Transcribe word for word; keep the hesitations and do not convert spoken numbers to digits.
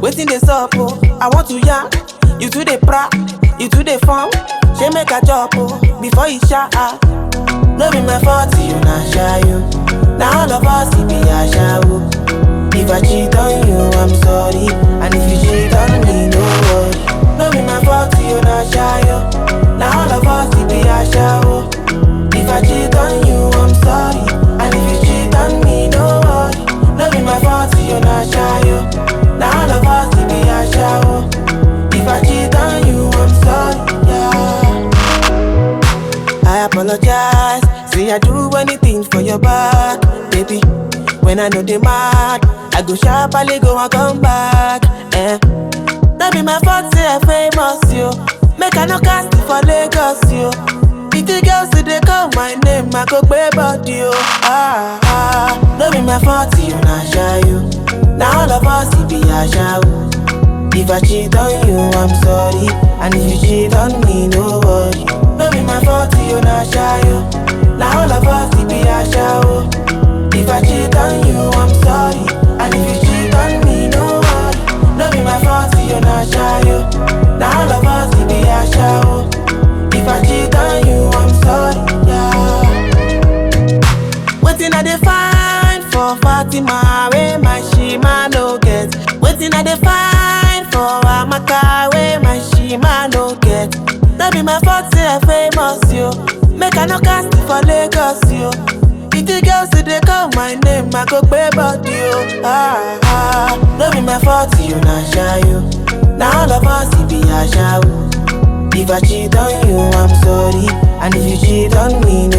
waiting this up, oh. I want to yarn, you to the pra, you to the farm. She make a job, oh, before you shot. No be my fault, you not shy you. Now all of us, it be a show. If I cheat on you, I'm sorry. And if you cheat on me, no worry. No be my fault, you not shy you. Now all of us, it be a show. If I cheat on you, I'm sorry. And if you cheat on me, no worry. No be my fault, you not shy you. Now all of us, it be a show. If I cheat on you, I'm sorry, yeah. I apologize, say I do anything for your back, baby. When I know they mad, I go sharply go and come back, eh. That be my fault, say I famous, yo. Make I no cast it for Lagos, yo. If the girls say they call my name, I go pay body, yo. Ah, ah, that be my fault, you not shy, you. Now all of us, it be a show. If I cheat on you, I'm sorry. And if you cheat on me, no worry. No be my fault, you not shy, you. Now all of us, it be a show. If I cheat on you, I'm sorry. And if you cheat on me, no worry. No be my fault, you not shy, you. Now all of us, it be a show. If I cheat on you, I'm sorry, yeah. Waiting I dey find for Fatima, where my shima no get. Waiting I dey find for Amaka, where my shima no get. That be my fault, say I famous, yo. Make I no cast it for Lagos, yo. If the girls say they call my name, I go pay body, yo. Ah, ah, no be my fault, you not shy, yo. Now all of us, it be a show. If I cheat on you, I'm sorry. And if you cheat on me,